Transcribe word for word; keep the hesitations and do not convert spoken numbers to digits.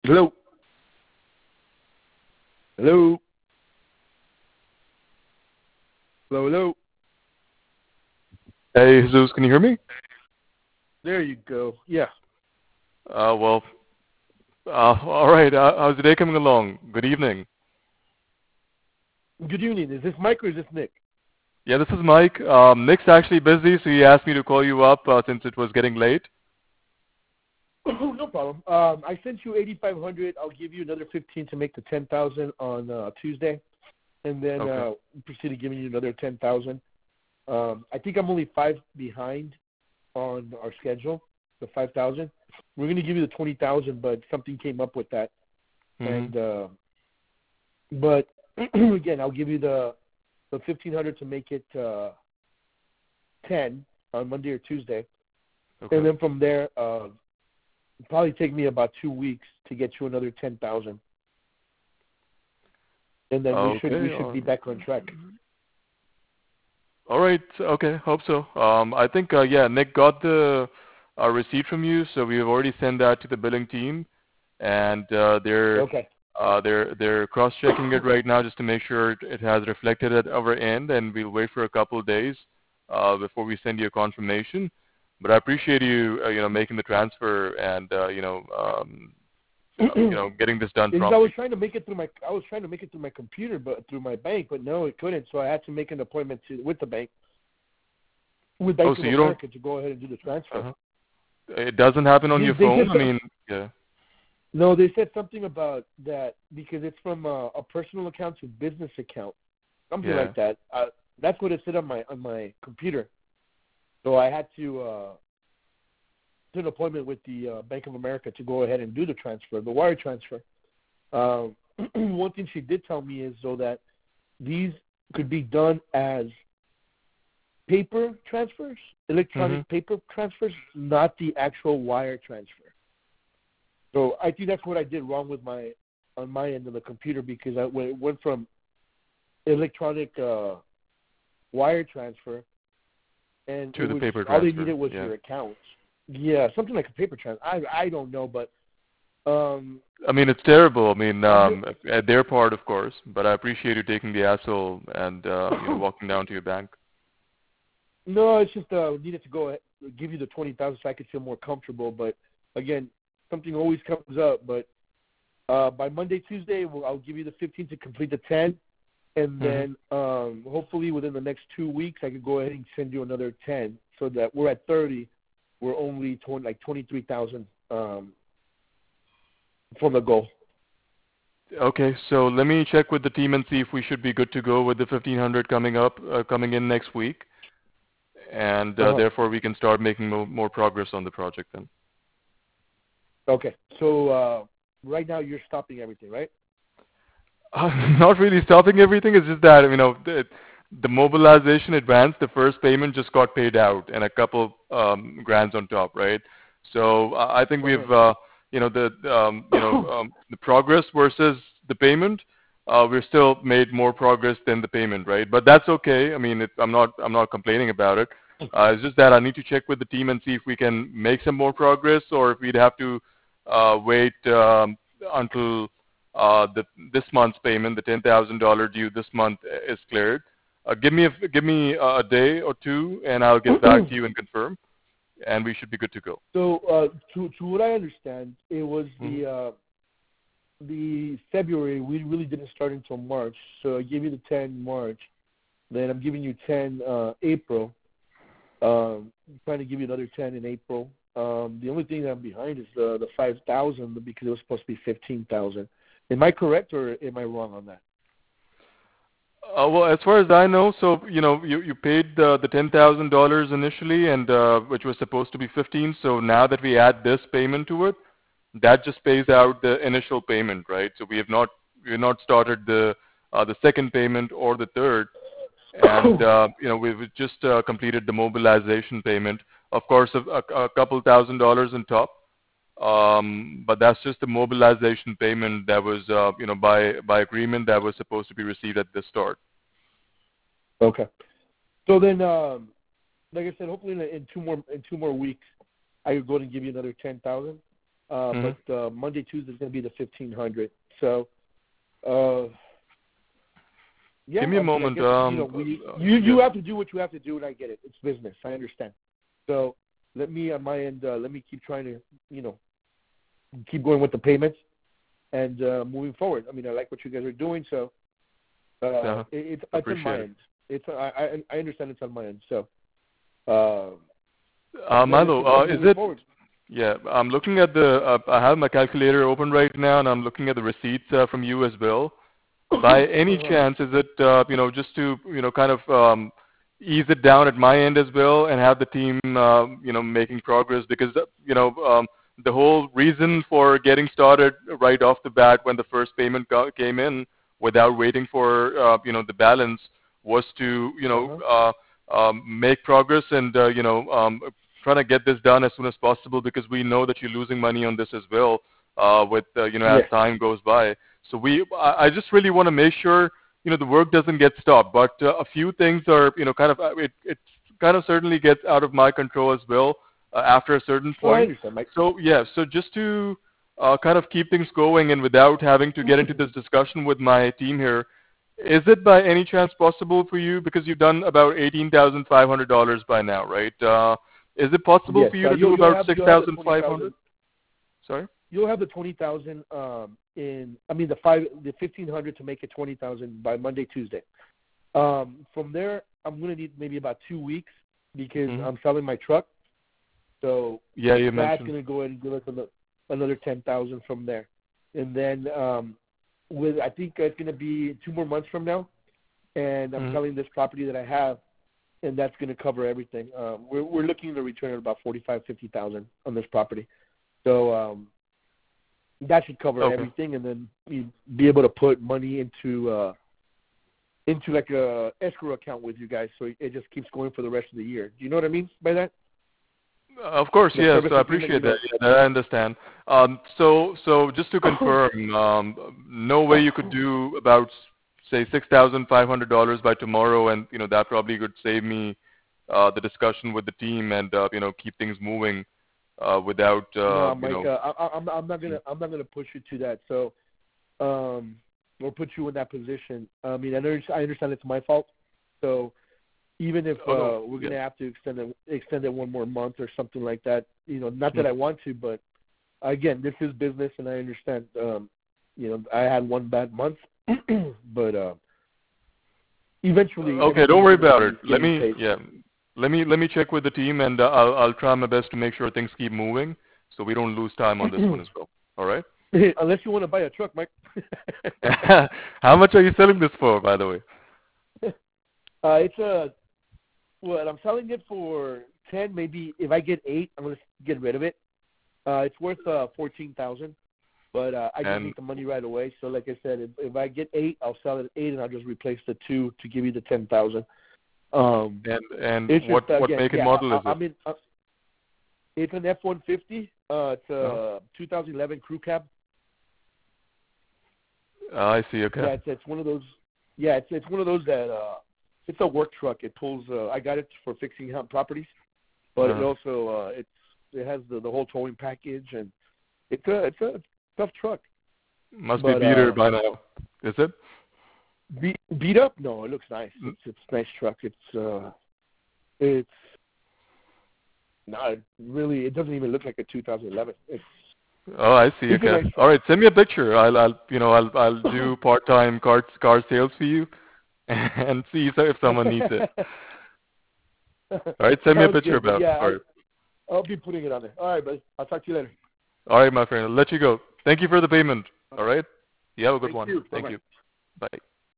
Hello. Hello. Hello, hello. Hey, Jesus, can you hear me? There you go. Yeah. Uh, well, uh, all right. Uh, how's the day coming along? Good evening. Good evening. Is this Mike or is this Nick? Yeah, this is Mike. Um, Nick's actually busy, so he asked me to call you up uh, since it was getting late. No problem. Um, I sent you eighty-five hundred. I'll give you another fifteen to make the ten thousand on uh, Tuesday, and then Okay. uh, proceed to giving you another ten thousand. Um, I think I'm only five behind on our schedule, the five thousand. We're going to give you the twenty thousand, but something came up with that, Mm-hmm. and uh, but again, I'll give you the the fifteen hundred to make it uh, ten on Monday or Tuesday, Okay. and then from there. Uh, Probably take me about two weeks to get you another ten thousand, and then we Okay. should we should uh, be back on track. All right. Okay. Hope so. Um, I think uh, yeah, Nick got the uh, receipt from you, so we've already sent that to the billing team, and uh, they're Okay. uh, they're they're cross-checking it right now just to make sure it, it has reflected at our end, and we'll wait for a couple of days uh, before we send you a confirmation. But I appreciate you uh, you know making the transfer and uh, you know um, uh, you know getting this done Because I promptly. was trying to make it through my I was trying to make it through my computer, but through my bank, but no, it couldn't. So I had to make an appointment to with the bank, with Oh, Bank so of you don't? America, to go ahead and do the transfer. Uh-huh. It doesn't happen on They, your they said phone. I some, mean, yeah. no, they said something about that because it's from a, a personal account to business account, something Yeah. like that. Uh, that's what it said on my on my computer. So I had to. Uh, to an appointment with the uh, Bank of America to go ahead and do the transfer, the wire transfer. Um, one thing she did tell me is though that these could be done as paper transfers, electronic Mm-hmm. paper transfers, not the actual wire transfer. So I think that's what I did wrong with my on my end of the computer because I when it went from electronic uh, wire transfer and To it the was paper all they transfer. needed was Yeah. your accounts. Yeah, something like a paper transfer. I I don't know, but um, I mean, it's terrible. I mean, I'm re- um, at their part, of course, but I appreciate you taking the hassle and uh, you know walking down to your bank. no, it's just uh, needed to go ahead, give you the twenty thousand so I could feel more comfortable. But again, something always comes up. But uh, by Monday, Tuesday, we'll, I'll give you the fifteen to complete the ten, and Mm-hmm. then um, hopefully within the next two weeks, I could go ahead and send you another ten, so that we're at thirty. We're only twenty, like twenty three thousand um, from the goal. Okay, so let me check with the team and see if we should be good to go with the fifteen hundred coming up, uh, coming in next week, and uh, Uh-huh. therefore we can start making mo- more progress on the project then. Okay, so uh, right now you're stopping everything, right? Uh, not really stopping everything. It's just that you know the, the mobilization advance, the first payment just got paid out, and a couple um, grants on top, right? So uh, I think Uh-huh. we've uh, you know the um, you know um, the progress versus the payment. Uh, we're still made more progress than the payment, right? But that's okay. I mean, it, I'm not I'm not complaining about it. Uh, it's just that I need to check with the team and see if we can make some more progress, or if we'd have to uh, wait um, until uh, the this month's payment, the ten thousand dollar due this month, is cleared. Uh, give me a give me a day or two, and I'll get back to you and confirm, and we should be good to go. So, uh, to to what I understand, it was Mm-hmm. the uh, the February. We really didn't start until March. So I gave you the ten March. Then I'm giving you ten uh, April. Um, I'm trying to give you another ten in April. Um, the only thing that I'm behind is the the five thousand because it was supposed to be fifteen thousand. Am I correct or am I wrong on that? Uh, well, as far as I know, so you know, you you paid the the ten thousand dollars initially, and uh, which was supposed to be fifteen. So now that we add this payment to it, that just pays out the initial payment, right? So we have not we have not started the uh, the second payment or the third, and uh, you know we've just uh, completed the mobilization payment. Of course, a, a, a couple thousand dollars on top. Um, but that's just the mobilization payment that was, uh, you know, by by agreement that was supposed to be received at the start. Okay. So then, um, like I said, hopefully in, in two more in two more weeks, I could go ahead and give you another ten thousand. uh, mm-hmm. but uh, Monday, Tuesday is going to be the fifteen hundred. So, uh, yeah. Give me I a mean, moment. I guess, um, you know, we, uh, you you yeah. have to do what you have to do, and I get it. It's business. I understand. So let me on my end. Uh, let me keep trying to, you know, keep going with the payments and uh, moving forward. I mean, I like what you guys are doing. So uh, uh-huh. it, it's it's on my Appreciate it. end. It's I, I I understand it's on my end. So. Uh, Uh, Milo, uh, is it? Forward. Yeah, I'm looking at the. Uh, I have my calculator open right now, and I'm looking at the receipts uh, from you as well. By any uh-huh. chance, is it uh, you know just to you know kind of um, ease it down at my end as well, and have the team uh, you know making progress? Because uh, you know um, the whole reason for getting started right off the bat when the first payment got, came in without waiting for uh, you know the balance was to you know Uh-huh. uh, um, make progress and uh, you know um, trying to get this done as soon as possible, because we know that you're losing money on this as well uh, with uh, you know as Yes. time goes by. So we, I I just really want to make sure you know the work doesn't get stopped. But uh, a few things are you know kind of uh, it it kind of certainly gets out of my control as well uh, after a certain Oh, I point. understand, Mike. So yeah, so just to uh, kind of keep things going and without having to get into this discussion with my team here, is it by any chance possible for you, because you've done about eighteen thousand five hundred dollars by now, right? Uh, is it possible Yes. for you Uh, to you'll, do you'll about have six you'll have the thousand twenty five thousand. hundred? Sorry. You'll have the twenty thousand um, in. I mean the five the fifteen hundred to make it twenty thousand by Monday Tuesday. Um, from there, I'm gonna need maybe about two weeks because Mm-hmm. I'm selling my truck. So Yeah, you that's mentioned. gonna go ahead and give us another, another ten thousand from there, and then um, with I think it's gonna be two more months from now, and I'm Mm-hmm. selling this property that I have. And that's going to cover everything. Um, we're we're looking to return about forty-five, fifty thousand on this property, so um, that should cover Okay. everything. And then you'd be able to put money into uh, into like a escrow account with you guys, so it just keeps going for the rest of the year. Do you know what I mean by that? Of course, The yes. service I agreement, appreciate you know? that. Yeah, that I understand. Um, so, so just to confirm, um, no way you could do about say six thousand five hundred dollars by tomorrow, and you know that probably could save me uh, the discussion with the team and uh, you know keep things moving uh, without uh, No, you Mike. know. Uh, I, I'm I'm not gonna I'm not gonna push you to that. So, um, or put you in that position. I mean, I understand, I understand it's my fault. So, even if Oh, uh, no. we're gonna Yeah. have to extend it extend it one more month or something like that, you know, not that Mm-hmm. I want to, but again, this is business, and I understand. Um, you know, I had one bad month, but uh, eventually. Okay, don't worry everything's gonna about be it. Let getting me paid. yeah. Let me let me check with the team, and uh, I'll I'll try my best to make sure things keep moving, so we don't lose time on this one as well. All right. Unless you want to buy a truck, Mike. How much are you selling this for, by the way? Uh, it's a well, I'm selling it for ten. Maybe if I get eight, I'm gonna get rid of it. Uh, it's worth uh, fourteen thousand, but uh, I just And need the money right away. So, like I said, if, if I get eight, I'll sell it at eight, and I'll just replace the two to give you the ten thousand. Um, and and it's what just, what again, make and yeah, model I, is I, it? I mean, uh, it's an F one fifty. Uh, it's a Uh-huh. two thousand eleven crew cab. Ah, I see. Okay. Yeah, it's it's one of those. Yeah, it's it's one of those that uh, it's a work truck. It pulls. Uh, I got it for fixing hunt properties, but it Uh-huh. also uh, it's it has the, the whole towing package, and it's a it's a tough truck. Must But be beater uh, by now, is it? beat beat up? No, it looks nice. It's it's a nice truck. It's uh, it's not really. It doesn't even look like a two thousand eleven. It's Oh, I see. it's a Okay. nice All truck. right. Send me a picture. I'll I'll you know I'll I'll do part-time car car sales for you, and see if if someone needs it. All right. Send me a Sounds picture good, but about it. yeah, All right. I, I'll be putting it on there. All right, buddy. I'll talk to you later. All right, my friend. I'll let you go. Thank you for the payment. All right. You have a good Thank one. you. Thank Bye-bye. you. Bye.